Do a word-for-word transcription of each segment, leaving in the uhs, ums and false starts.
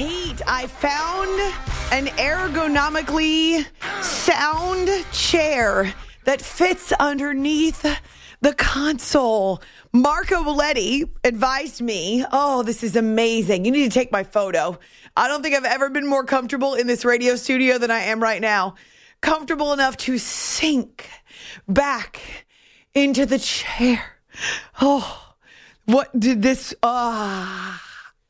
Pete, I found an ergonomically sound chair that fits underneath the console. Marco Belletti advised me, oh, this is amazing. You need to take my photo. I don't think I've ever been more comfortable in this radio studio than I am right now. Comfortable enough to sink back into the chair. Oh, what did this... Ah...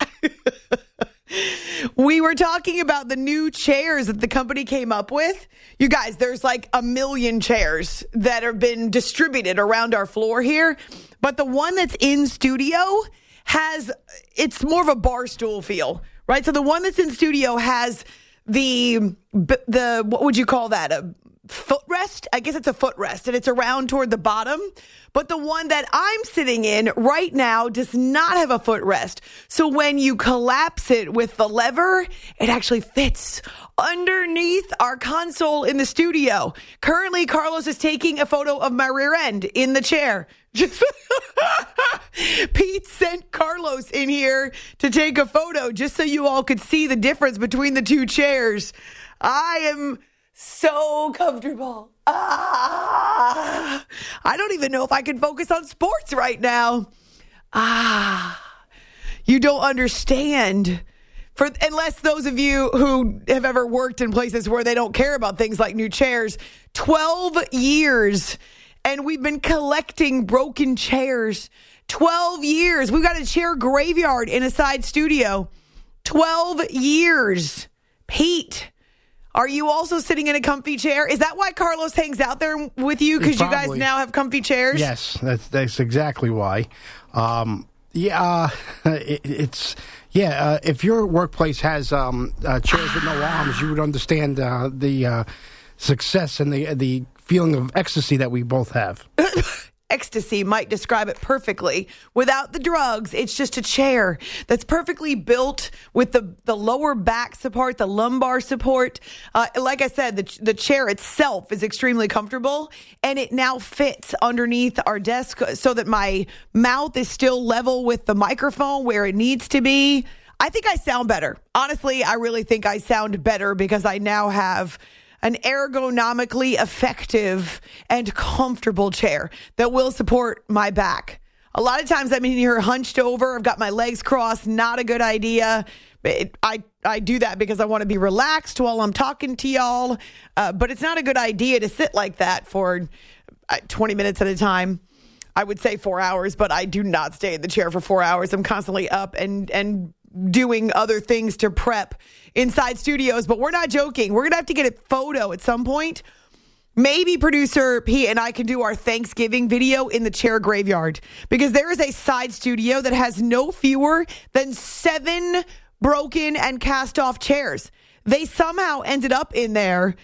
We were talking about the new chairs that the company came up with. You guys, there's like a million chairs that have been distributed around our floor here. But the one that's in studio has, it's more of a bar stool feel, right? So the one that's in studio has the, the what would you call that? A footrest? I guess it's a footrest, and it's around toward the bottom. But the one that I'm sitting in right now does not have a footrest. So when you collapse it with the lever, it actually fits underneath our console in the studio. Currently, Carlos is taking a photo of my rear end in the chair. Just Pete sent Carlos in here to take a photo just so you all could see the difference between the two chairs. I am so comfortable. Ah, I don't even know if I can focus on sports right now. Ah, you don't understand. For unless those of you who have ever worked in places where they don't care about things like new chairs, twelve years, and we've been collecting broken chairs. twelve years. We've got a chair graveyard in a side studio. twelve years. Pete, are you also sitting in a comfy chair? Is that why Carlos hangs out there with you? Because you guys now have comfy chairs? Yes, that's that's exactly why. Um, yeah, uh, it, it's yeah. Uh, if your workplace has um, uh, chairs with no arms, you would understand uh, the uh, success and the the feeling of ecstasy that we both have. Ecstasy might describe it perfectly. Without the drugs, it's just a chair that's perfectly built with the, the lower back support, the lumbar support. Uh, like I said, the, the chair itself is extremely comfortable, and it now fits underneath our desk so that my mouth is still level with the microphone where it needs to be. I think I sound better. Honestly, I really think I sound better because I now have an ergonomically effective and comfortable chair that will support my back. A lot of times I'm in here hunched over. I've got my legs crossed. Not a good idea. It, I, I do that because I want to be relaxed while I'm talking to y'all. Uh, but it's not a good idea to sit like that for uh, twenty minutes at a time. I would say four hours, but I do not stay in the chair for four hours. I'm constantly up and and doing other things to prep inside studios, but we're not joking. We're going to have to get a photo at some point. Maybe producer Pete and I can do our Thanksgiving video in the chair graveyard, because there is a side studio that has no fewer than seven broken and cast off chairs. They somehow ended up in there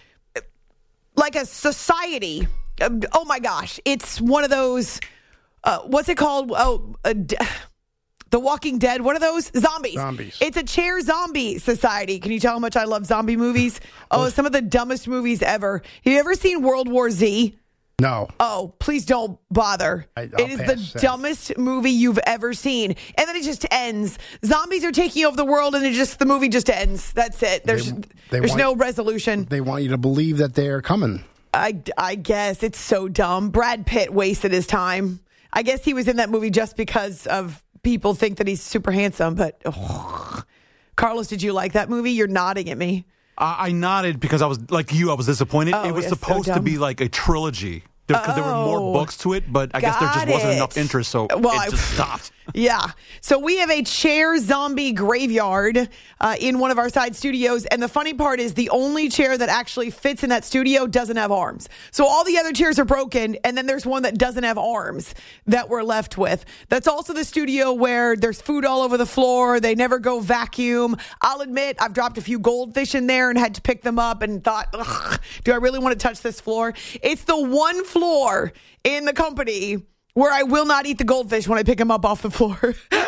like a society. Oh my gosh. It's one of those, uh, what's it called? Oh, a d- The Walking Dead, what are those? Zombies. Zombies. It's a chair zombie society. Can you tell how much I love zombie movies? Oh, some of the dumbest movies ever. Have you ever seen World War Z? No. Oh, please don't bother. I, it is the that. dumbest movie you've ever seen. And then it just ends. Zombies are taking over the world, and it just the movie just ends. That's it. There's they, they there's want, no resolution. They want you to believe that they're coming. I, I guess. It's so dumb. Brad Pitt wasted his time. I guess he was in that movie just because of people think that he's super handsome, but oh. Carlos, did you like that movie? You're nodding at me. Uh, I nodded because I was like you. I was disappointed. Oh, it was yeah, supposed so to be like a trilogy because oh, there were more books to it, but I guess there just wasn't it. enough interest, so well, it just stopped. Yeah. So we have a chair zombie graveyard uh, in one of our side studios. And the funny part is the only chair that actually fits in that studio doesn't have arms. So all the other chairs are broken. And then there's one that doesn't have arms that we're left with. That's also the studio where there's food all over the floor. They never go vacuum. I'll admit I've dropped a few goldfish in there and had to pick them up and thought, ugh, do I really want to touch this floor? It's the one floor in the company where I will not eat the goldfish when I pick them up off the floor.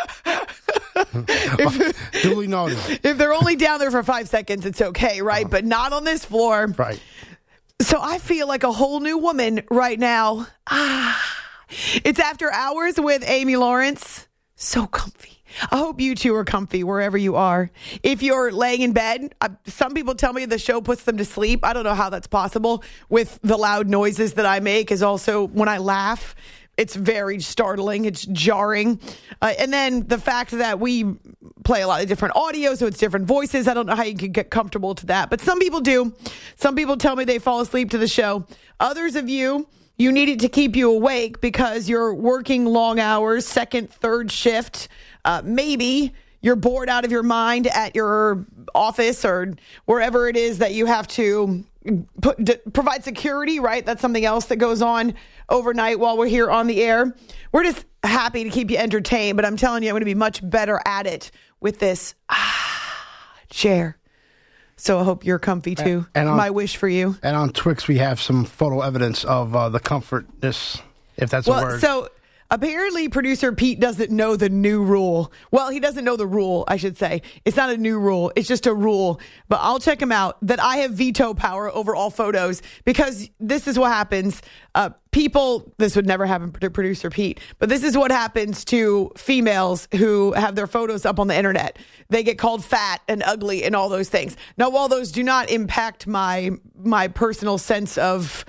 if, Duly noted. If they're only down there for five seconds, it's okay, right? Uh, but not on this floor. Right. So I feel like a whole new woman right now. Ah, it's After Hours with Amy Lawrence. So comfy. I hope you two are comfy wherever you are. If you're laying in bed, uh, some people tell me the show puts them to sleep. I don't know how that's possible with the loud noises that I make. Is also when I laugh, it's very startling. It's jarring. Uh, and then the fact that we play a lot of different audio, so it's different voices. I don't know how you can get comfortable to that. But some people do. Some people tell me they fall asleep to the show. Others of you, you need it to keep you awake because you're working long hours, second, third shift. Uh, maybe you're bored out of your mind at your office or wherever it is that you have to put, d- provide security, right? That's something else that goes on overnight while we're here on the air. We're just happy to keep you entertained, but I'm telling you, I'm going to be much better at it with this ah, chair. So I hope you're comfy too. And on, my wish for you. And on Twix, we have some photo evidence of uh, the comfortness, if that's well, a word. So apparently, producer Pete doesn't know the new rule. Well, he doesn't know the rule, I should say. It's not a new rule. It's just a rule. But I'll check him out, that I have veto power over all photos because this is what happens. Uh, people, this would never happen to producer Pete, but this is what happens to females who have their photos up on the internet. They get called fat and ugly and all those things. Now, while those do not impact my my personal sense of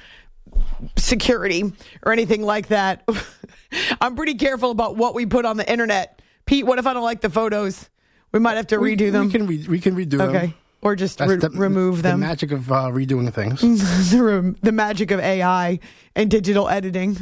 security or anything like that, I'm pretty careful about what we put on the internet. Pete, what if I don't like the photos? We might have to we, redo them. We can, re- we can redo okay. them. Or just re- the, remove them. The magic of uh, redoing things. the, the magic of A I and digital editing.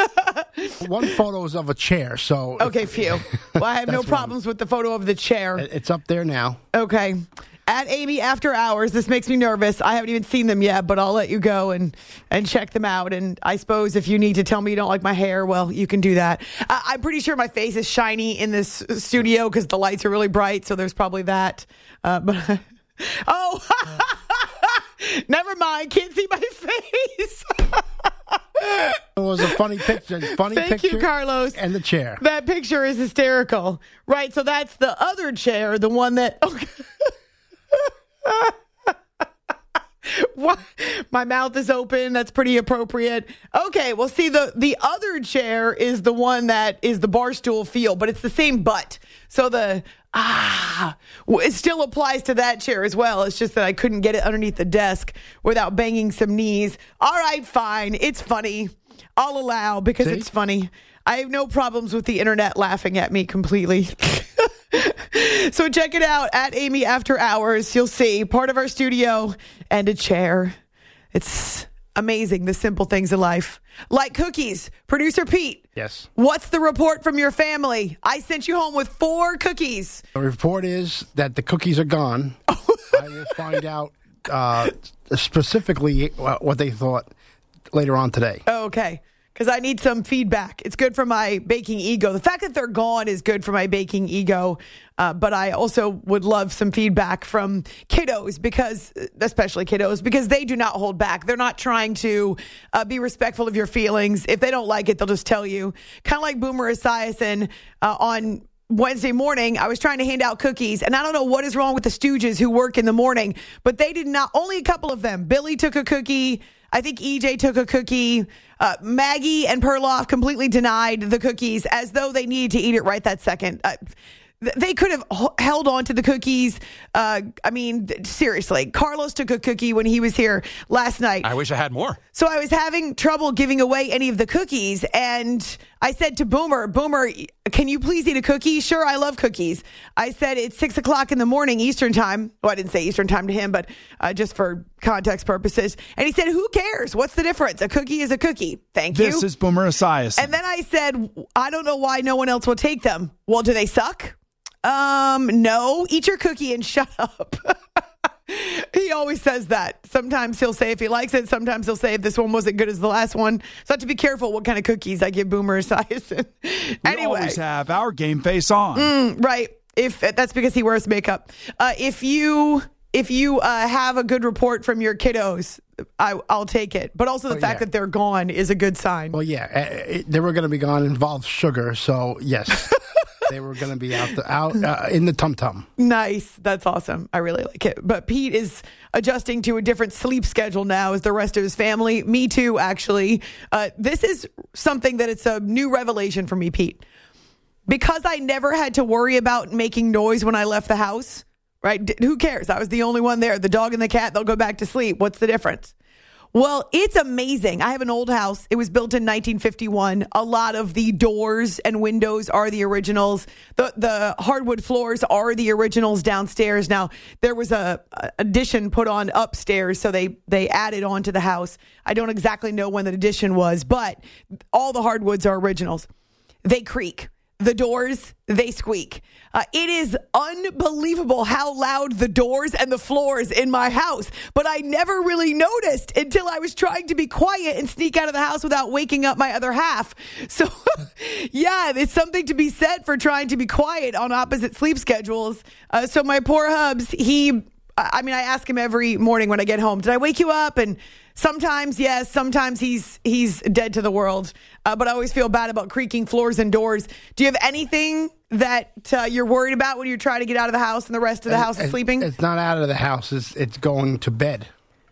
One photo is of a chair, so... Okay, if, phew. Well, I have no problems one. with the photo of the chair. It's up there now. Okay. At Amy After Hours, this makes me nervous. I haven't even seen them yet, but I'll let you go and, and check them out. And I suppose if you need to tell me you don't like my hair, well, you can do that. Uh, I'm pretty sure my face is shiny in this studio because the lights are really bright, so there's probably that. Uh, but oh, never mind. Can't see my face. It was a funny picture. Funny Thank picture. you, Carlos. And the chair. That picture is hysterical. Right, so that's the other chair, the one that... Okay. What? My mouth is open. That's pretty appropriate. Okay, well, see, the, the other chair is the one that is the bar stool feel, but it's the same butt. So the, ah, it still applies to that chair as well. It's just that I couldn't get it underneath the desk without banging some knees. All right, fine. It's funny. I'll allow because see? It's funny. I have no problems with the internet laughing at me completely. So check it out at Amy After Hours. You'll see part of our studio and a chair. It's amazing, the simple things in life. Like cookies. Producer Pete. Yes. What's the report from your family? I sent you home with four cookies. The report is that the cookies are gone. I will find out uh, specifically what they thought later on today. Okay. Because I need some feedback. It's good for my baking ego. The fact that they're gone is good for my baking ego. Uh, but I also would love some feedback from kiddos, because, especially kiddos, because they do not hold back. They're not trying to uh, be respectful of your feelings. If they don't like it, they'll just tell you. Kind of like Boomer Esiason uh, on Wednesday morning, I was trying to hand out cookies, and I don't know what is wrong with the Stooges who work in the morning, but they did not, only a couple of them. Billy took a cookie. I think E J took a cookie. Uh, Maggie and Perloff completely denied the cookies as though they needed to eat it right that second. Uh, th- they could have h- held on to the cookies. Uh, I mean, th- seriously, Carlos took a cookie when he was here last night. I wish I had more. So I was having trouble giving away any of the cookies, and I said to Boomer, Boomer, can you please eat a cookie? Sure, I love cookies. I said it's six o'clock in the morning Eastern time. Well, I didn't say Eastern time to him, but uh, just for context purposes. And he said, who cares? What's the difference? A cookie is a cookie. Thank you. This is Boomer Esiason. And then I said, I don't know why no one else will take them. Well, do they suck? Um, no. Eat your cookie and shut up. He always says that. Sometimes he'll say if he likes it. Sometimes he'll say if this one wasn't good as the last one. So I have to be careful what kind of cookies I give Boomer Esiason. Anyway. We always have our game face on. Mm, right. If that's because he wears makeup. Uh, if you if you uh, have a good report from your kiddos, I, I'll take it. But also the oh, fact yeah. that they're gone is a good sign. Well, yeah, uh, it, they were going to be gone. Involved sugar, so yes. They were going to be out the, out uh, in the tum tum. Nice. That's awesome. I really like it. But Pete is adjusting to a different sleep schedule now as the rest of his family. Me too, actually. Uh, this is something that it's a new revelation for me, Pete. because I never had to worry about making noise when I left the house, right? D- who cares? I was the only one there. The dog and the cat, they'll go back to sleep. What's the difference? Well, it's amazing. I have an old house. It was built in nineteen fifty-one. A lot of the doors and windows are the originals. The the hardwood floors are the originals downstairs. Now, there was a, a addition put on upstairs, so they, they added on to the house. I don't exactly know when the addition was, but all the hardwoods are originals. They creak. The doors, they squeak. Uh, it is unbelievable how loud the doors and the floors in my house. But I never really noticed until I was trying to be quiet and sneak out of the house without waking up my other half. So, yeah, it's something to be said for trying to be quiet on opposite sleep schedules. Uh, so my poor Hubs, he, I mean, I ask him every morning when I get home, did I wake you up? And sometimes, yes, sometimes he's he's dead to the world. Uh, but I always feel bad about creaking floors and doors. Do you have anything that uh, you're worried about when you're trying to get out of the house and the rest of the house is sleeping? It's not out of the house. It's, it's going to bed.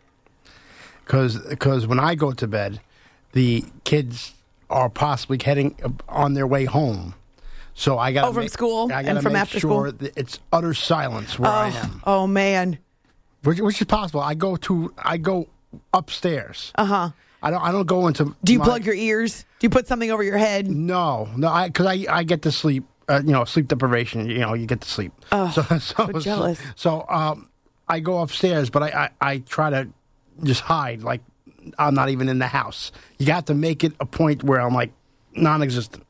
Because when I go to bed, the kids are possibly heading on their way home. So I got oh, from make, school I and from make after sure school? That it's utter silence where oh, I am. Oh, man. Which, which is possible. I go to I go upstairs. Uh-huh. I don't I don't go into Do you my, plug your ears? Do you put something over your head? No. No, I cuz I I get to sleep, uh, you know, sleep deprivation, you know, you get to sleep. Oh, so, so, so jealous. So, so um I go upstairs, but I, I I try to just hide like I'm not even in the house. You got to make it a point where I'm like non-existent.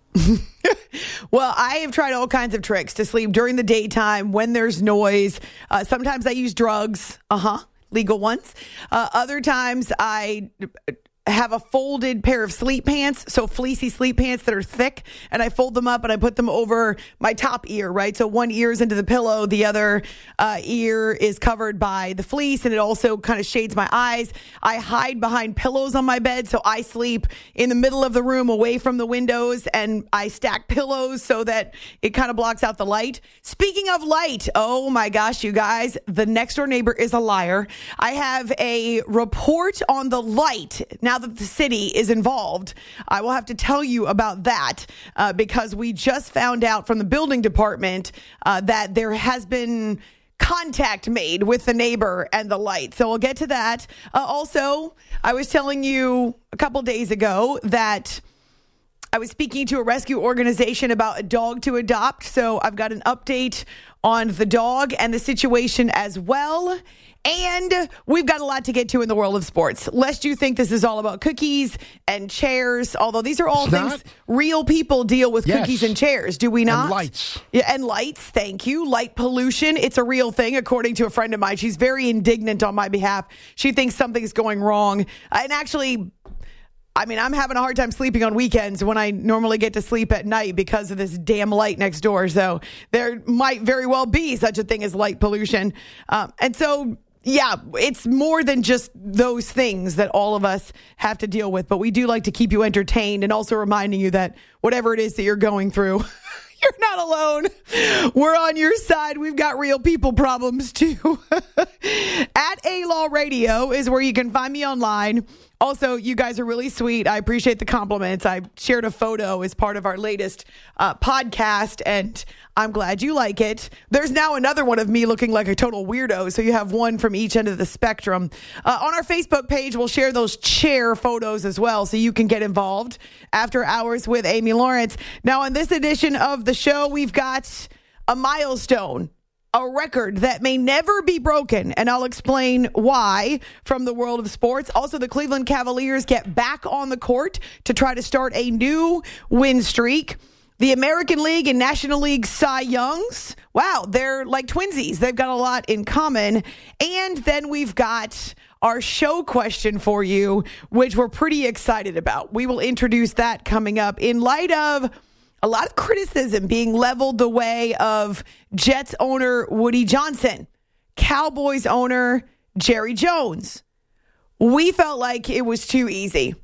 Well, I have tried all kinds of tricks to sleep during the daytime when there's noise. Uh, sometimes I use drugs. Uh-huh. Legal ones. Uh, other times I have a folded pair of sleep pants, so fleecy sleep pants that are thick, and I fold them up and I put them over my top ear, right? So one ear is into the pillow, the other uh, ear is covered by the fleece, and it also kind of shades my eyes. I hide behind pillows on my bed, so I sleep in the middle of the room away from the windows, and I stack pillows so that it kind of blocks out the light. Speaking of light, oh my gosh, you guys, the next door neighbor is a liar. I have a report on the light. Now that the city is involved, I will have to tell you about that uh, because we just found out from the building department uh, that there has been contact made with the neighbor and the light. So we'll get to that. Uh, also, I was telling you a couple days ago that I was speaking to a rescue organization about a dog to adopt. So I've got an update on the dog and the situation as well. And we've got a lot to get to in the world of sports. Lest you think this is all about cookies and chairs, although these are all It's things not. real people deal with Yes. cookies and chairs, do we not? And lights. Yeah, and lights, thank you. Light pollution, it's a real thing, according to a friend of mine. She's very indignant on my behalf. She thinks something's going wrong. And actually, I mean, I'm having a hard time sleeping on weekends when I normally get to sleep at night because of this damn light next door. So there might very well be such a thing as light pollution. Um, and so... Yeah, it's more than just those things that all of us have to deal with, but we do like to keep you entertained and also reminding you that whatever it is that you're going through, you're not alone. We're on your side. We've got real people problems too. At A-Law Radio is where you can find me online. Also, you guys are really sweet. I appreciate the compliments. I shared a photo as part of our latest uh, podcast, and I'm glad you like it. There's now another one of me looking like a total weirdo, so you have one from each end of the spectrum. Uh, on our Facebook page, we'll share those chair photos as well, so you can get involved after hours with Amy Lawrence. Now, on this edition of the show, we've got a milestone. A record that may never be broken, and I'll explain why from the world of sports. Also, the Cleveland Cavaliers get back on the court to try to start a new win streak. The American League and National League Cy Youngs, wow, they're like twinsies. They've got a lot in common. And then we've got our show question for you, which we're pretty excited about. We will introduce that coming up in light of a lot of criticism being leveled the way of Jets owner Woody Johnson, Cowboys owner Jerry Jones. We felt like it was too easy.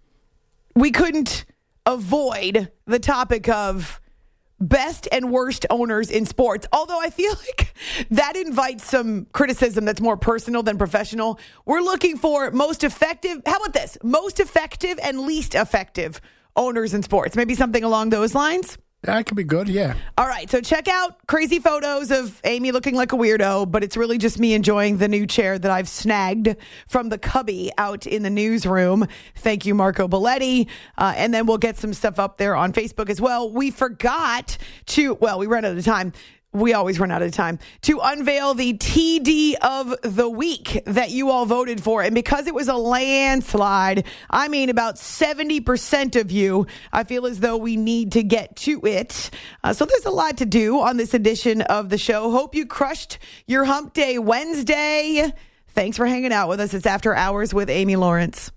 We couldn't avoid the topic of best and worst owners in sports, although I feel like that invites some criticism that's more personal than professional. We're looking for most effective, how about this? Most effective and least effective owners in sports. Maybe something along those lines. That could be good, yeah. All right, so check out crazy photos of Amy looking like a weirdo, but it's really just me enjoying the new chair that I've snagged from the cubby out in the newsroom. Thank you, Marco Belletti. Uh, and then we'll get some stuff up there on Facebook as well. We forgot to, well, we ran out of time. We always run out of time to unveil the T D of the week that you all voted for. And because it was a landslide, I mean, about seventy percent of you, I feel as though we need to get to it. Uh, so there's a lot to do on this edition of the show. Hope you crushed your Hump Day Wednesday. Thanks for hanging out with us. It's After Hours with Amy Lawrence.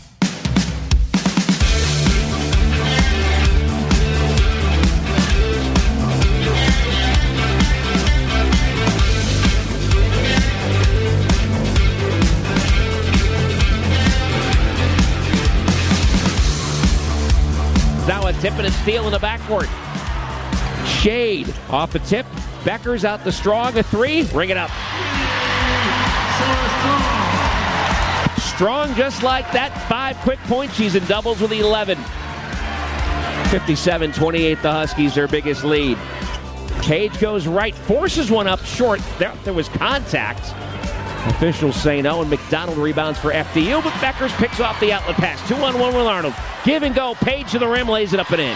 Now a tip and a steal in the backcourt. Shade off a tip. Becker's out the strong. A three. Ring it up. Strong just like that. Five quick points. She's in doubles with eleven. fifty-seven twenty-eight, the Huskies, their biggest lead. Cage goes right. Forces one up short. There, there was contact. Officials say no, and McDonald rebounds for F D U, but Beckers picks off the outlet pass. Two on one with Arnold. Give and go. Page to the rim, lays it up and in.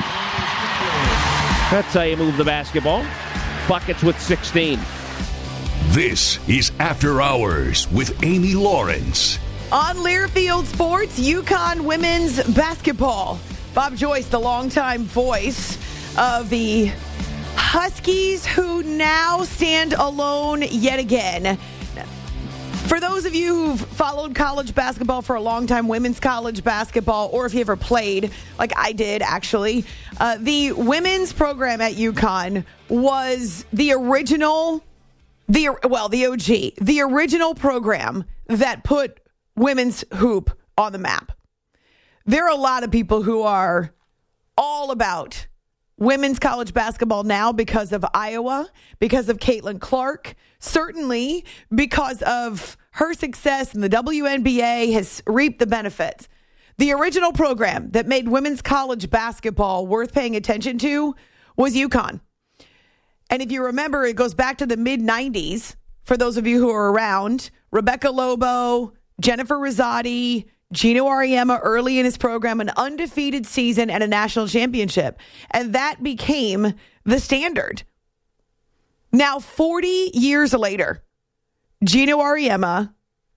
That's how you move the basketball. Buckets with sixteen. This is After Hours with Amy Lawrence. On Learfield Sports, UConn women's basketball. Bob Joyce, the longtime voice of the Huskies, who now stand alone yet again. For those of you who've followed college basketball for a long time, women's college basketball, or if you ever played, like I did actually, uh, the women's program at UConn was the original, the well, the O G, the original program that put women's hoop on the map. There are a lot of people who are all about women's college basketball now because of Iowa, because of Caitlin Clark, certainly because of her success in the W N B A has reaped the benefits. The original program that made women's college basketball worth paying attention to was UConn. And if you remember, it goes back to the mid nineties. For those of you who are around, Rebecca Lobo, Jennifer Rosati, Gino Auriemma early in his program, an undefeated season and a national championship. And that became the standard. Now, forty years later, Gino Auriemma,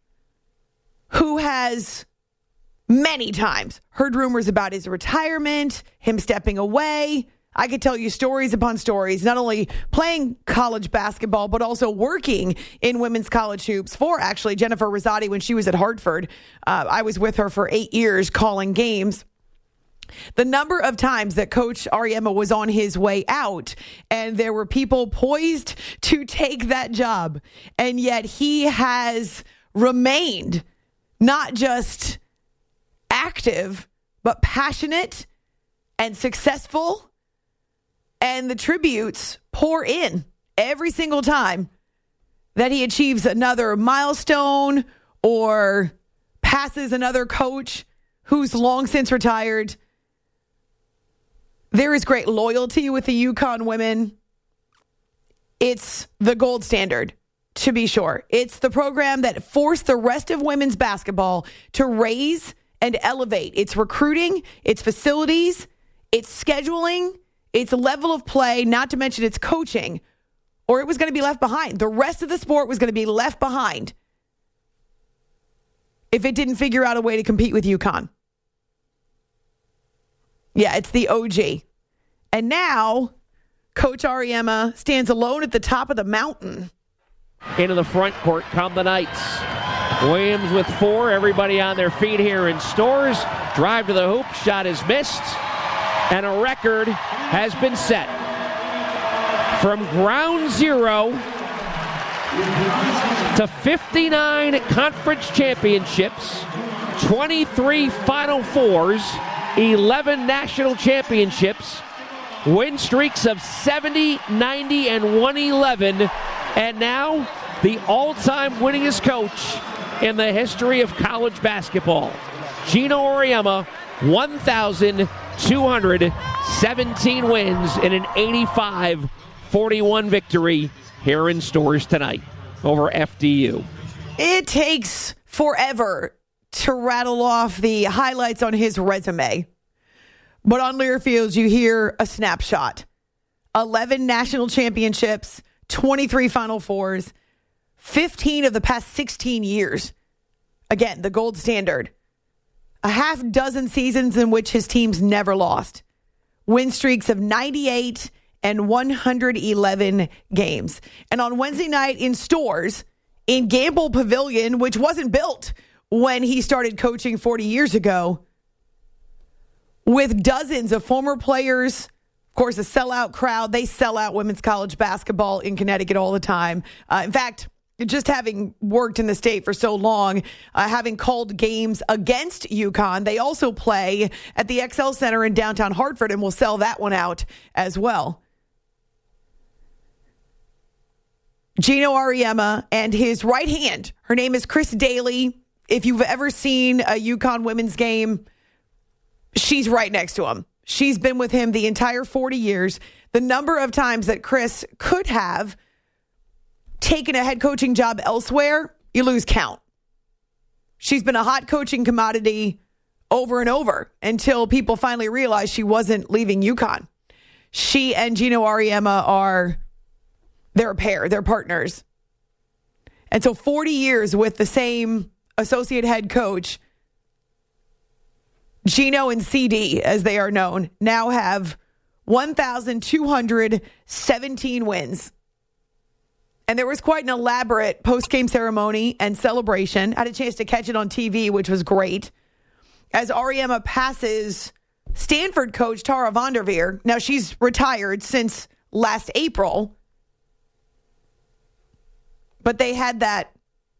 who has many times heard rumors about his retirement, him stepping away. I could tell you stories upon stories, not only playing college basketball, but also working in women's college hoops for actually Jennifer Rosati when she was at Hartford. Uh, I was with her for eight years calling games. The number of times that Coach Auriemma was on his way out and there were people poised to take that job, and yet he has remained not just active, but passionate and successful. And the tributes pour in every single time that he achieves another milestone or passes another coach who's long since retired. There is great loyalty with the UConn women. It's the gold standard, to be sure. It's the program that forced the rest of women's basketball to raise and elevate its recruiting, its facilities, its scheduling, its level of play, not to mention its coaching, or it was going to be left behind. The rest of the sport was going to be left behind if it didn't figure out a way to compete with UConn. Yeah, it's the O G. And now, Coach Auriemma stands alone at the top of the mountain. Into the front court come the Knights. Williams with four. Everybody on their feet here in Stores. Drive to the hoop. Shot is missed. And a record has been set. From ground zero to fifty-nine conference championships, twenty-three Final Fours, eleven national championships, win streaks of seventy, ninety, and one eleven, and now the all-time winningest coach in the history of college basketball. Gino Auriemma, one thousand two hundred seventeen wins in an eighty-five forty-one victory here in stores tonight over F D U. It takes forever to rattle off the highlights on his resume. But on Learfields, you hear a snapshot. eleven national championships, twenty-three Final Fours, fifteen of the past sixteen years. Again, the gold standard. A half dozen seasons in which his teams never lost. Win streaks of ninety-eight and one hundred eleven games. And on Wednesday night in stores, in Gamble Pavilion, which wasn't built when he started coaching forty years ago, with dozens of former players, of course, a sellout crowd. They sell out women's college basketball in Connecticut all the time. Uh, in fact, just having worked in the state for so long, uh, having called games against UConn, they also play at the X L Center in downtown Hartford, and we'll sell that one out as well. Geno Auriemma and his right hand, her name is Chris Daly. If you've ever seen a UConn women's game, she's right next to him. She's been with him the entire forty years. The number of times that Chris could have taken a head coaching job elsewhere, you lose count. She's been a hot coaching commodity over and over until people finally realized she wasn't leaving UConn. She and Geno Auriemma are, they're a pair, they're partners. And so forty years with the same associate head coach, Geno and C D, as they are known, now have one thousand two hundred seventeen wins. And there was quite an elaborate post-game ceremony and celebration. I had a chance to catch it on T V, which was great. As Auriemma passes Stanford coach Tara Vanderveer. Now, she's retired since last April. But they had that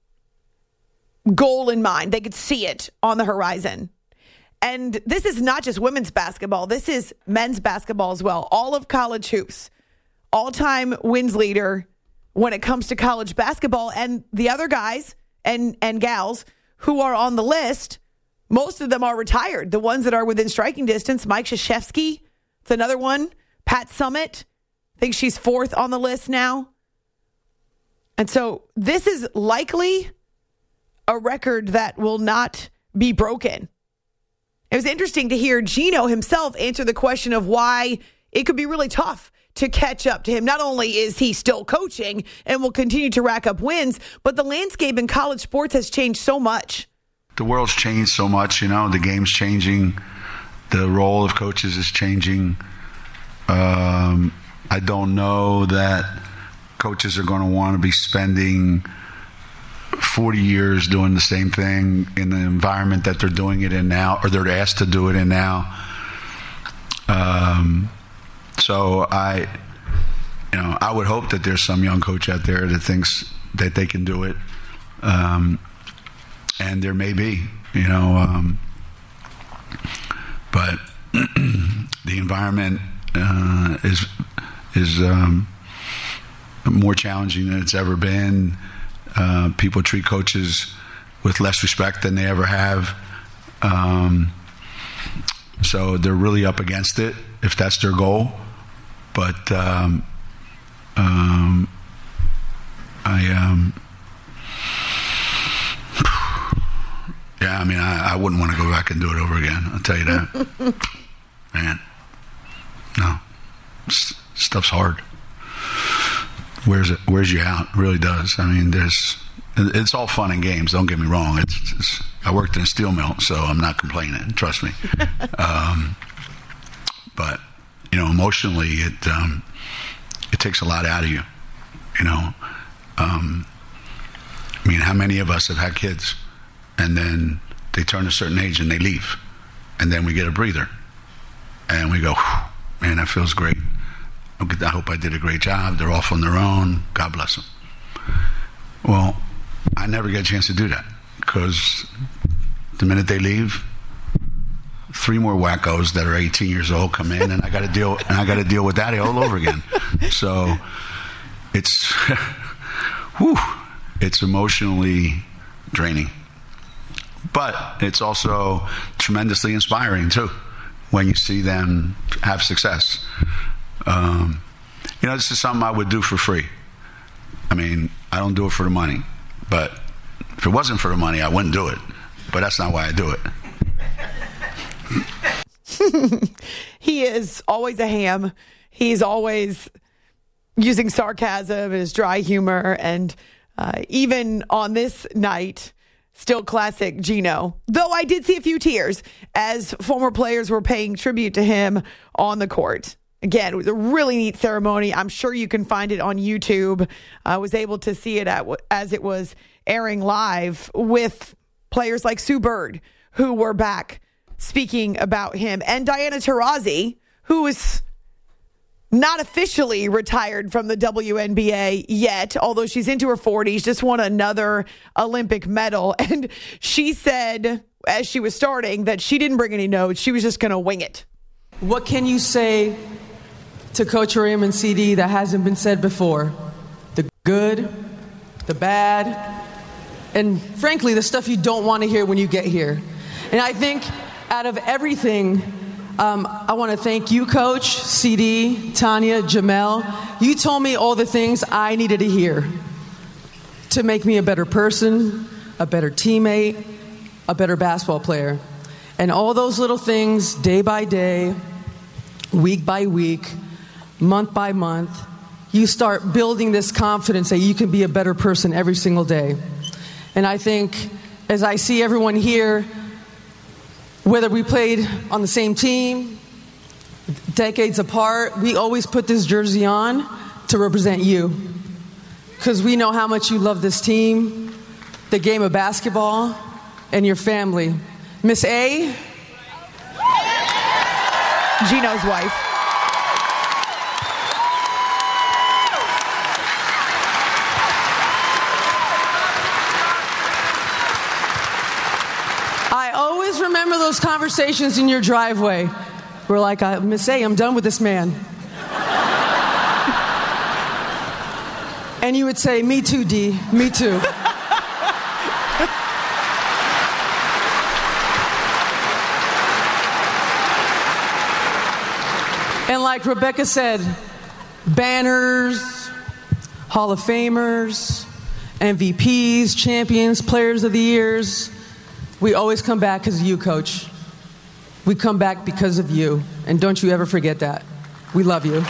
goal in mind. They could see it on the horizon. And this is not just women's basketball. This is men's basketball as well. All of college hoops. All-time wins leader when it comes to college basketball. And the other guys and, and gals who are on the list, most of them are retired. The ones that are within striking distance, Mike Krzyzewski, it's another one. Pat Summitt, I think she's fourth on the list now. And so this is likely a record that will not be broken. It was interesting to hear Geno himself answer the question of why it could be really tough to catch up to him. Not only is he still coaching and will continue to rack up wins, but the landscape in college sports has changed so much. The world's changed so much, you know, the game's changing. The role of coaches is changing. Um, I don't know that coaches are going to want to be spending forty years doing the same thing in the environment that they're doing it in now, or they're asked to do it in now. Um, so I, you know, I would hope that there's some young coach out there that thinks that they can do it. Um, and there may be, you know, um, but the environment uh, is is um, more challenging than it's ever been. Uh, people treat coaches with less respect than they ever have. Um, so they're really up against it if that's their goal. But um, um, I, um, yeah, I mean, I, I wouldn't want to go back and do it over again. I'll tell you that. Man, no, S- stuff's hard. Wears it wears you out. It really does. I mean, there's it's all fun and games. Don't get me wrong. It's, it's I worked in a steel mill, so I'm not complaining. Trust me. um, but you know, emotionally, it um, it takes a lot out of you. You know, um, I mean, how many of us have had kids, and then they turn a certain age and they leave, and then we get a breather, and we go, man, that feels great. I hope I did a great job. They're off on their own. God bless them. Well, I never get a chance to do that because the minute they leave, three more wackos that are eighteen years old come in, and I got to deal. And I got to deal with that all over again. So it's, whew, it's emotionally draining, but it's also tremendously inspiring too. when you see them have success. Um, you know, this is something I would do for free. I mean, I don't do it for the money, but if it wasn't for the money, I wouldn't do it. But that's not why I do it. He is always a ham. He's always using sarcasm, his dry humor, and uh, even on this night, still classic Gino. Though I did see a few tears as former players were paying tribute to him on the court. Again, it was a really neat ceremony. I'm sure you can find it on YouTube. I was able to see it at, as it was airing live with players like Sue Bird, who were back speaking about him, and Diana Taurasi, who is not officially retired from the W N B A yet, although she's into her forties, just won another Olympic medal. And she said, as she was starting, that she didn't bring any notes. She was just going to wing it. What can you say to Coach Raymond C D that hasn't been said before? The good, the bad, and frankly, the stuff you don't want to hear when you get here. And I think out of everything, um, I want to thank you, Coach, C D, Tanya, Jamel. You told me all the things I needed to hear to make me a better person, a better teammate, a better basketball player. And all those little things, day by day, week by week, month by month, you start building this confidence that you can be a better person every single day. And I think as I see everyone here, whether we played on the same team, decades apart, we always put this jersey on to represent you. Because we know how much you love this team, the game of basketball, and your family. Miss A. Gino's wife. I always remember those conversations in your driveway. We're like, uh, Miss A, I'm done with this man. And you would say, me too, D, me too. And like Rebecca said, banners, Hall of Famers, M V Ps, champions, players of the years. We always come back because of you, Coach. We come back because of you. And don't you ever forget that. We love you.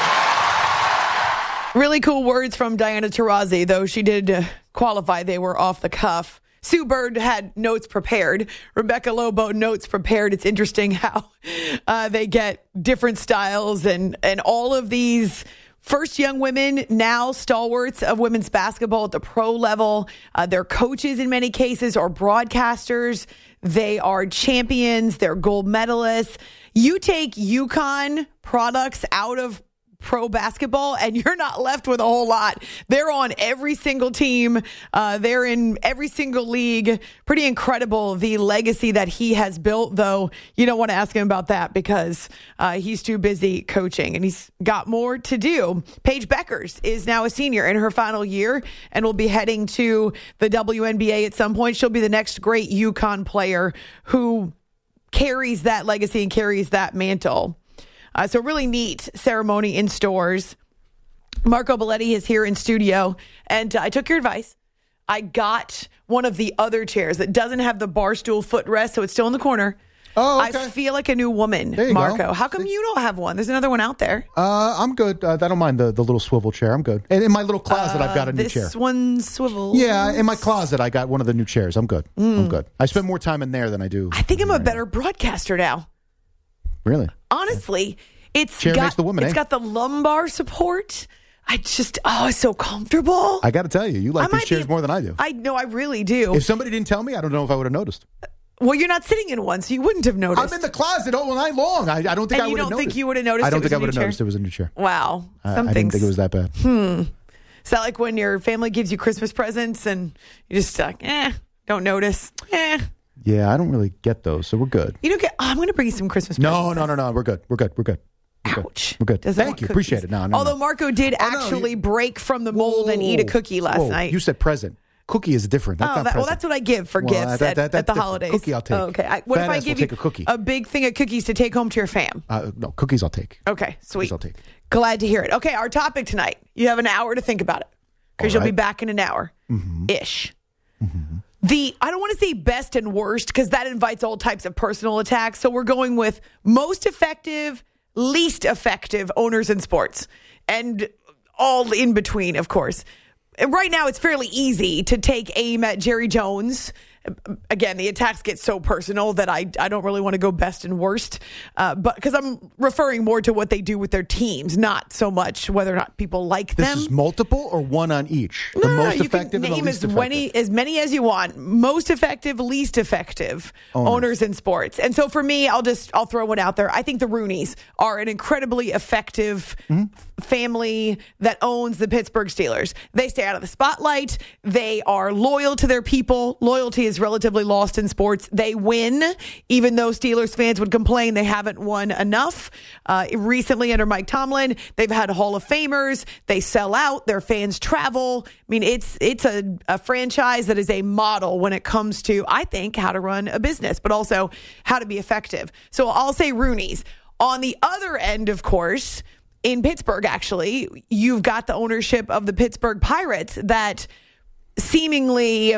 Really cool words from Diana Taurasi, though she did uh, qualify. They were off the cuff. Sue Bird had notes prepared. Rebecca Lobo, notes prepared. It's interesting how uh, they get different styles and, and all of these first young women, now stalwarts of women's basketball at the pro level. Uh, they're coaches in many cases or broadcasters. They are champions. They're gold medalists. You take UConn products out of pro basketball and you're not left with a whole lot. They're on every single team. Uh, they're in every single league. Pretty incredible, the legacy that he has built, though you don't want to ask him about that because uh, he's too busy coaching and he's got more to do. Paige Beckers is now a senior in her final year and will be heading to the W N B A at some point. She'll be the next great UConn player who carries that legacy and carries that mantle. Uh, so really neat ceremony in stores. Marco Belletti is here in studio, and uh, I took your advice. I got one of the other chairs that doesn't have the bar stool footrest, so it's still in the corner. Oh, okay. I feel like a new woman, There you Marco. go. How come you don't have one? There's another one out there. Uh, I'm good. Uh, I don't mind the, the little swivel chair. I'm good. And in my little closet, I've got a new this chair. This one swivels. Yeah, in my closet, I got one of the new chairs. I'm good. Mm. I'm good. I spend more time in there than I do. I think I'm a better broadcaster now. Really? Honestly, it's chair got makes the woman. It's eh? got the lumbar support. I just oh, it's so comfortable. I got to tell you, you like I these chairs be, more than I do. I know, I really do. If somebody didn't tell me, I don't know if I would have noticed. Well, you're not sitting in one, so you wouldn't have noticed. I'm in the closet all night long. I, I don't think and I would have noticed. you don't think you would have noticed? I don't it was think I a would have new noticed chair? it was a new chair. Wow, I, some I things. didn't think it was that bad. Hmm. Is that like when your family gives you Christmas presents and you just like, eh, don't notice? Eh. Yeah, I don't really get those, so we're good. You don't get. Oh, I'm going to bring you some Christmas presents. No, no, no, no. We're good. We're good. We're good. We're Ouch. Good. We're good. Doesn't Thank you. want Appreciate cookies. it. No, no, Although no. Marco did Oh, no, actually you- break from the mold Whoa, and eat a cookie last whoa. night. You said present. cookie is different. That's Oh, not that, well, present. that's what I give for Well, gifts that- that- at, that's at the different. holidays. Cookie I'll take. Oh, okay. I, what Fat if I ass will give you take a cookie. a big thing of cookies to take home to your fam? Uh, no, cookies I'll take. Okay, sweet. Cookies I'll take. Glad to hear it. Okay, our topic tonight. You have an hour to think about it because All you'll be right. back in an hour Mm-hmm. ish. The I don't want to say best and worst because that invites all types of personal attacks. So we're going with most effective, least effective owners in sports, and all in between, of course. And right now, it's fairly easy to take aim at Jerry Jones. Again, the attacks get so personal that I I don't really want to go best and worst, uh, but because I'm referring more to what they do with their teams, not so much whether or not people like This them. is multiple or one on each? The No, no, no, most you effective can and the name least as effective. many, as many as you want. Most effective, least effective Owners. owners. in sports. And so for me, I'll just I'll throw one out there. I think the Rooneys are an incredibly effective Mm-hmm. family that owns the Pittsburgh Steelers. They stay out of the spotlight. They are loyal to their people. Loyalty is relatively lost in sports. They win, even though Steelers fans would complain they haven't won enough. Uh, recently, under Mike Tomlin, they've had Hall of Famers. They sell out. Their fans travel. I mean, it's it's a, a franchise that is a model when it comes to, I think, how to run a business, but also how to be effective. So I'll say Rooney's. On the other end, of course, in Pittsburgh, actually, you've got the ownership of the Pittsburgh Pirates that seemingly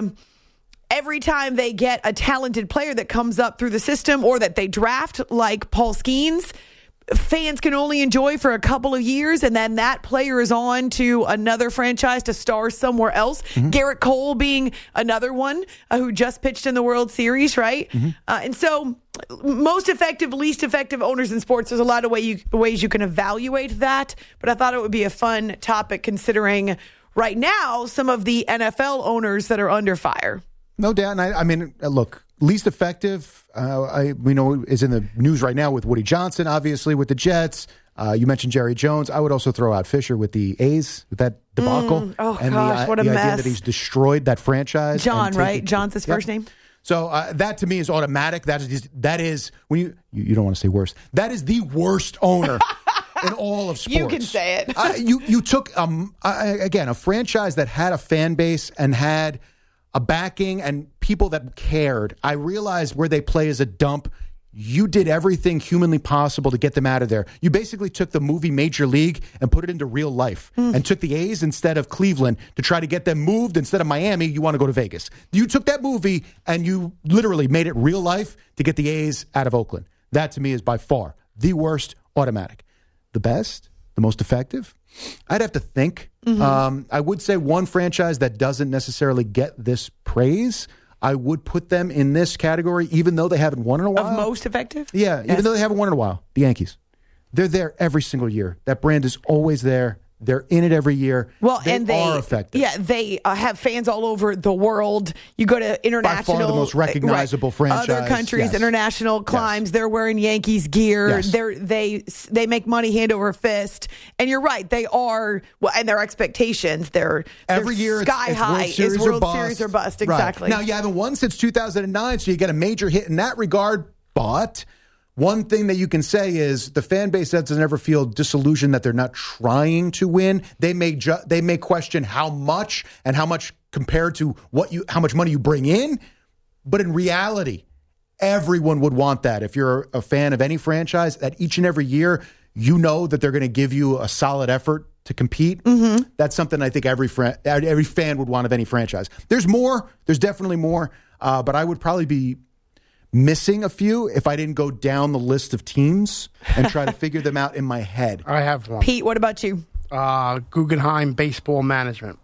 every time they get a talented player that comes up through the system or that they draft, like Paul Skeens, fans can only enjoy for a couple of years, and then that player is on to another franchise to star somewhere else. Mm-hmm. Garrett Cole being another one uh, who just pitched in the World Series, right? Mm-hmm. Uh, and so most effective, least effective owners in sports, there's a lot of way you, ways you can evaluate that, but I thought it would be a fun topic considering right now some of the N F L owners that are under fire. No doubt. And I, I mean, uh, look, least effective, uh, I we know is in the news right now with Woody Johnson, obviously, with the Jets. Uh, you mentioned Jerry Jones. I would also throw out Fisher with the A's, with that debacle. Mm, oh, and gosh, the, uh, what a the idea mess. that he's destroyed that franchise. John, and right? taken- John's his Yep. first name? So uh, that to me is automatic. That is that is when you you, you don't want to say worst. That is the worst owner in all of sports. You can say it. uh, you you took um uh, again a franchise that had a fan base and had a backing and people that cared. I realized where they play is a dump. You did everything humanly possible to get them out of there. You basically took the movie Major League and put it into real life mm. and took the A's instead of Cleveland to try to get them moved. Instead of Miami, you want to go to Vegas. You took that movie and you literally made it real life to get the A's out of Oakland. That to me is by far the worst automatic. The best, the most effective, I'd have to think. Mm-hmm. Um, I would say one franchise that doesn't necessarily get this praise, I would put them in this category, even though they haven't won in a while. Of most effective? Yeah, Yes. even though they haven't won in a while. The Yankees. They're there every single year. That brand is always there. They're in it every year. Well, they and they are effective. Yeah, they uh, have fans all over the world. You go to international, By far the most recognizable right, franchise. Other countries, Yes. international climbs. Yes. They're wearing Yankees gear. Yes. They're they they make money hand over fist. And you're right, they are. Well, and their expectations, they're Every they're year, sky it's, it's high World Series is or World bust. Series or bust. Right. Exactly. Now you haven't won since two thousand nine, so you get a major hit in that regard. But one thing that you can say is the fan base doesn't ever feel disillusioned that they're not trying to win. They may ju- they may question how much and how much compared to what you how much money you bring in, but in reality, everyone would want that. If you're a fan of any franchise, that each and every year you know that they're going to give you a solid effort to compete. Mm-hmm. That's something I think every fran- every fan would want of any franchise. There's more. There's definitely more, uh, but I would probably be missing a few if I didn't go down the list of teams and try to figure them out in my head. I have one. Pete, what about you? Uh, Guggenheim Baseball Management.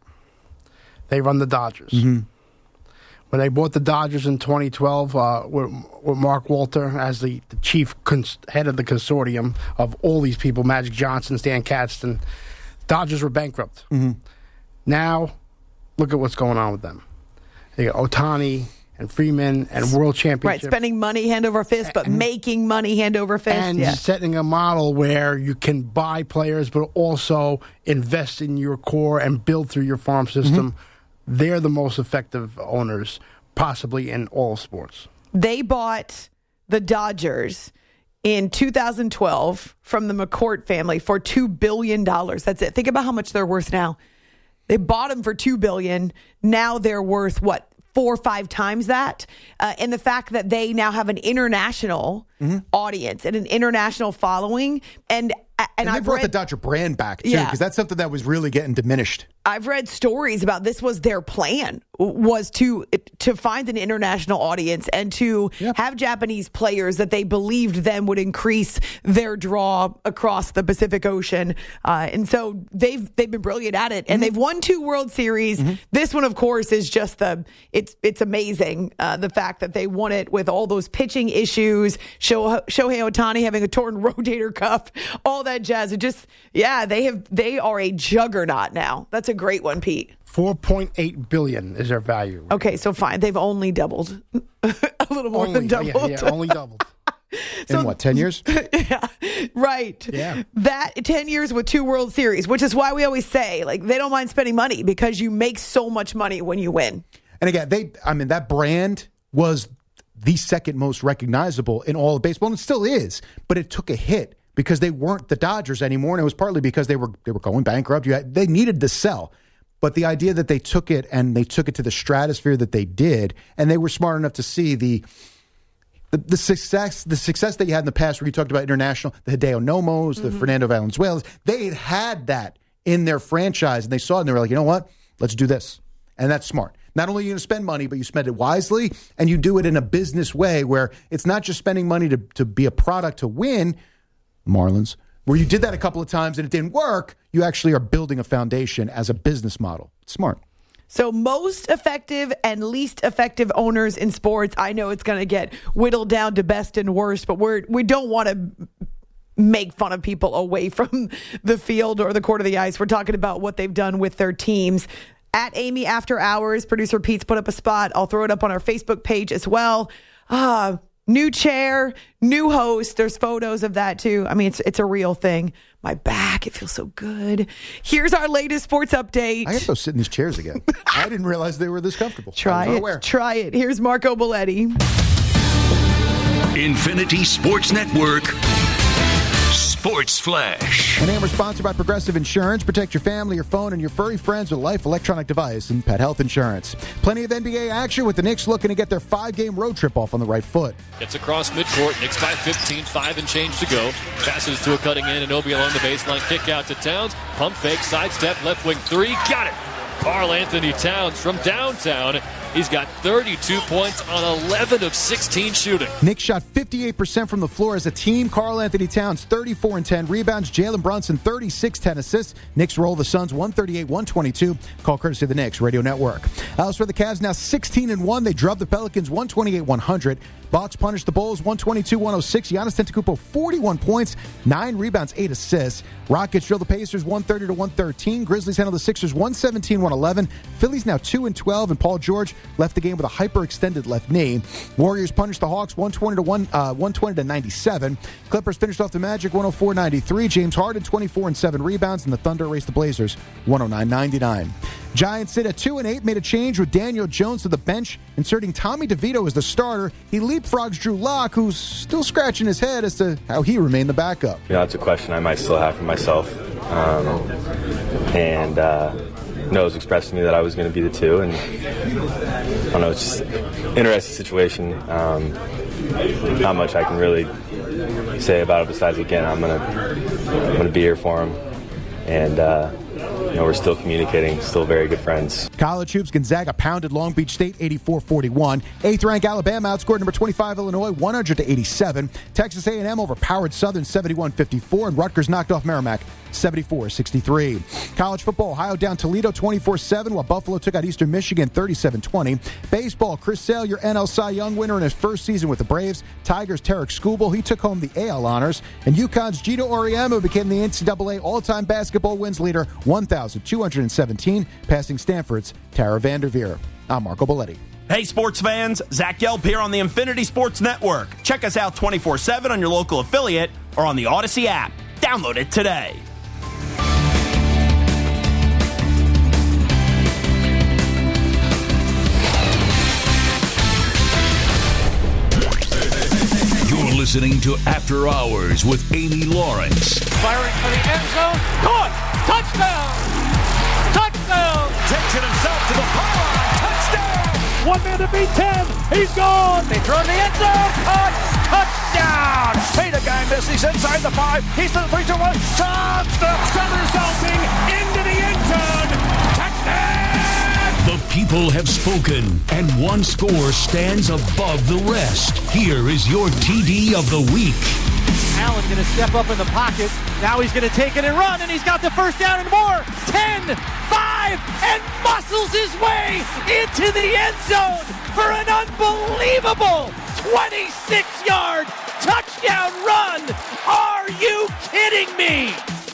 They run the Dodgers. Mm-hmm. When they bought the Dodgers in twenty twelve uh, with, with Mark Walter as the, the chief cons- head of the consortium of all these people, Magic Johnson, Stan Katzman, Dodgers were bankrupt. Mm-hmm. Now, look at what's going on with them. They got Ohtani and Freeman and World Right, Championship. spending money hand over fist, but And- making money hand over fist. And yeah. setting a model where you can buy players, but also invest in your core and build through your farm system. Mm-hmm. They're the most effective owners, possibly in all of sports. They bought the Dodgers in two thousand twelve from the McCourt family for two billion dollars. That's it. Think about how much they're worth now. They bought them for two billion dollars. Now they're worth, what, four or five times that? Uh, and the fact that they now have an international mm-hmm. audience and an international following. And and, and they I've brought read, the Dodger brand back, too, yeah. because that's something that was really getting diminished. I've read stories about this was their plan, was to to find an international audience and to yeah. have Japanese players that they believed then would increase their draw across the Pacific Ocean. Uh, and so they've they've been brilliant at it, and mm-hmm. they've won two World Series. Mm-hmm. This one, of course, is just the it's it's amazing uh, the fact that they won it with all those pitching issues, Shohei Ohtani having a torn rotator cuff, all that jazz. It just yeah, they have they are a juggernaut now. That's a great one, Pete. four point eight billion dollars is their value. Okay, so fine. They've only doubled. a little more only, than doubled. Yeah, yeah, only doubled. So, in what, ten years? Yeah, right. Yeah. That ten years with two World Series, which is why we always say, like, they don't mind spending money because you make so much money when you win. And again, they, I mean, that brand was the second most recognizable in all of baseball, and it still is, but it took a hit because they weren't the Dodgers anymore, and it was partly because they were they were going bankrupt. You had, they needed to sell. But the idea that they took it and they took it to the stratosphere that they did, and they were smart enough to see the the, the success the success that you had in the past where you talked about international, the Hideo Nomos, mm-hmm. the Fernando Valenzuelas, they had had that in their franchise, and they saw it, and they were like, you know what? Let's do this. And that's smart. Not only are you going to spend money, but you spend it wisely, and you do it in a business way where it's not just spending money to, to be a product to win, Marlins, where you did that a couple of times and it didn't work. You actually are building a foundation as a business model. It's smart. So most effective and least effective owners in sports. I know it's going to get whittled down to best and worst, but we're we don't want to make fun of people away from the field or the court of the ice. We're talking about what they've done with their teams. At Amy After Hours, producer Pete's put up a spot. I'll throw it up on our Facebook page as well. Ah. New chair, new host. There's photos of that, too. I mean, it's it's a real thing. My back, it feels so good. Here's our latest sports update. I have to go sit in these chairs again. I didn't realize they were this comfortable. Try it. Aware. Try it. Here's Marco Belletti. Infinity Sports Network. Sports Flash. And we're sponsored by Progressive Insurance. Protect your family, your phone, and your furry friends with Life electronic device and pet health insurance. Plenty of N B A action with the Knicks looking to get their five-game road trip off on the right foot. It's across midcourt. Knicks by fifteen, five and change to go. Passes to a cutting in, and Obi along the baseline. Kick out to Towns. Pump fake, sidestep, left wing three. Got it. Karl Anthony Towns from downtown. He's got thirty-two points on eleven of sixteen shooting. Knicks shot fifty-eight percent from the floor as a team. Karl Anthony Towns, thirty-four and ten rebounds. Jalen Brunson, thirty-six, ten assists. Knicks roll the Suns, one thirty-eight, one twenty-two. Call courtesy of the Knicks Radio Network. As for the Cavs, now sixteen and one. They drubbed the Pelicans, one twenty-eight, one hundred. Bucks punished the Bulls, one twenty-two, one oh six. Giannis Antetokounmpo, forty-one points, nine rebounds, eight assists. Rockets drilled the Pacers, one thirty to one thirteen. Grizzlies handled the Sixers, one seventeen, one eleven. Phillies now two and twelve, and Paul George left the game with a hyperextended left knee. Warriors punished the Hawks, one twenty to one, uh, one twenty to ninety-seven. Clippers finished off the Magic, one oh four ninety-three. James Harden, twenty-four and seven rebounds, and the Thunder raced the Blazers, one oh nine ninety-nine. Giants sit at two and eight, made a change with Daniel Jones to the bench, inserting Tommy DeVito as the starter. He leapfrogs Drew Lock, who's still scratching his head as to how he remained the backup. You know, that's a question I might still have for myself. Um, and, uh, Nose expressed to me that I was going to be the two, and I don't know, it's just an interesting situation. Um, not much I can really say about it besides, again, I'm going to I'm going to be here for him, and uh, you know, we're still communicating, still very good friends. College hoops, Gonzaga pounded Long Beach State eighty-four forty-one. Eighth-ranked Alabama outscored number twenty-five Illinois one hundred to eighty-seven. Texas A and M overpowered Southern seventy-one fifty-four, and Rutgers knocked off Merrimack seventy-four sixty-three. College football, Ohio down Toledo twenty-four seven, while Buffalo took out Eastern Michigan thirty-seven twenty. Baseball, Chris Sale, your N L Cy Young winner in his first season with the Braves. Tigers, Tarek Skubal, he took home the A L honors. And UConn's Gito Auriemma became the N C double A all-time basketball wins leader, one thousand two hundred seventeen, passing Stanford's Tara Vanderveer. I'm Marco Belletti. Hey, sports fans, Zach Gelb here on the Infinity Sports Network. Check us out twenty-four seven on your local affiliate or on the Odyssey app. Download it today. You're listening to After Hours with Amy Lawrence. Firing for the end zone. Caught! Touchdown! Touchdown! takes it himself to the pylon. Touchdown! One man to beat ten. He's gone. They throw to the end zone. Caught. Touchdown! Hey, the guy missed. He's inside the five. He's to the three, two, one. Touchdown! Somersaulting into the end zone. Touchdown! The people have spoken, and one score stands above the rest. Here is your T D of the week. Allen going to step up in the pocket. Now he's going to take it and run, and he's got the first down and more. ten, five, and muscles his way into the end zone for an unbelievable twenty-six yard touchdown run. Are you kidding me?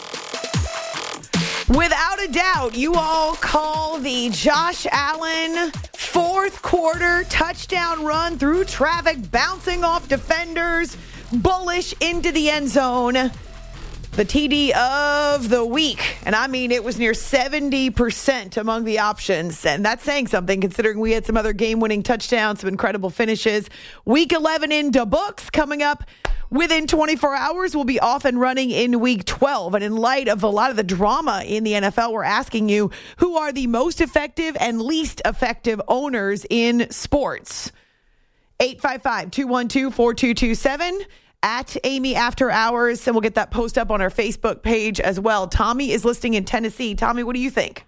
Without a doubt, you all call the Josh Allen fourth quarter touchdown run through traffic, bouncing off defenders, bullish into the end zone, the T D of the week. And I mean, it was near seventy percent among the options. And that's saying something considering we had some other game-winning touchdowns, some incredible finishes. Week eleven into books coming up. Within twenty-four hours, we'll be off and running in week twelve. And in light of a lot of the drama in the N F L, we're asking you, who are the most effective and least effective owners in sports? eight five five, two one two, four two two seven. At Amy After Hours, and we'll get that post up on our Facebook page as well. Tommy is listing in Tennessee. Tommy, what do you think?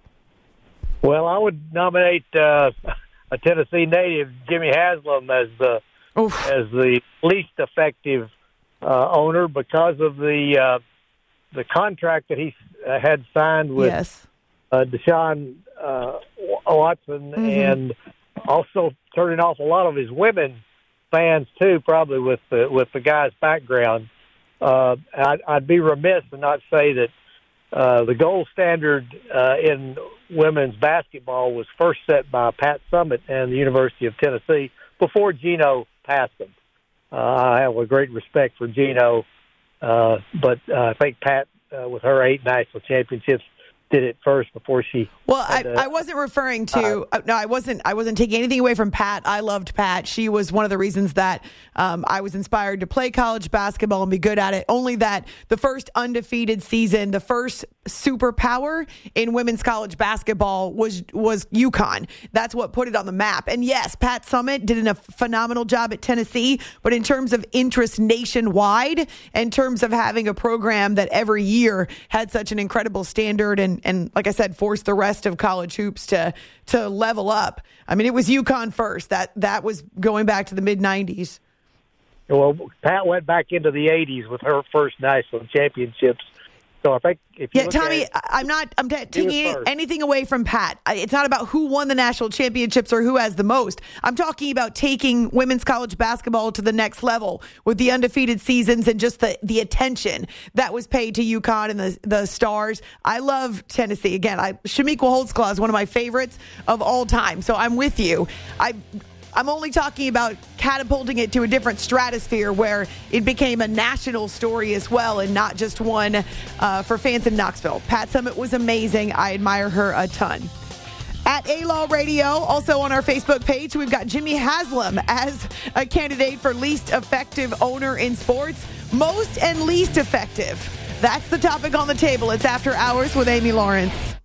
Well, I would nominate uh, a Tennessee native, Jimmy Haslam, as the Oof. as the least effective uh, owner because of the uh, the contract that he uh, had signed with yes. uh, Deshaun uh, Watson, mm-hmm. and also turning off a lot of his women fans too, probably with the with the guy's background. Uh, I'd, I'd be remiss to not say that uh, the gold standard uh, in women's basketball was first set by Pat Summitt and the University of Tennessee before Geno passed them. Uh, I have a great respect for Geno, uh, but uh, I think Pat, uh, with her eight national championships, did it first before she. Well, I, uh, I wasn't referring to. Uh, no, I wasn't. I wasn't taking anything away from Pat. I loved Pat. She was one of the reasons that um, I was inspired to play college basketball and be good at it. Only that the first undefeated season, the first superpower in women's college basketball was was UConn. That's what put it on the map. And yes, Pat Summitt did a phenomenal job at Tennessee. But in terms of interest nationwide, in terms of having a program that every year had such an incredible standard and and like I said, forced the rest of college hoops to to level up. I mean, it was UConn first. That that was going back to the mid nineties. Well, Pat went back into the eighties with her first national championships. So I think if you yeah, Tommy, at, I'm not. I'm t- taking any, anything away from Pat. It's not about who won the national championships or who has the most. I'm talking about taking women's college basketball to the next level with the undefeated seasons and just the, the attention that was paid to UConn and the the Stars. I love Tennessee. Again, I Shamiqua Holtzclaw is one of my favorites of all time. So I'm with you. I. I'm only talking about catapulting it to a different stratosphere where it became a national story as well and not just one uh, for fans in Knoxville. Pat Summitt was amazing. I admire her a ton. At A-Law Radio, also on our Facebook page, we've got Jimmy Haslam as a candidate for least effective owner in sports. Most and least effective. That's the topic on the table. It's After Hours with Amy Lawrence.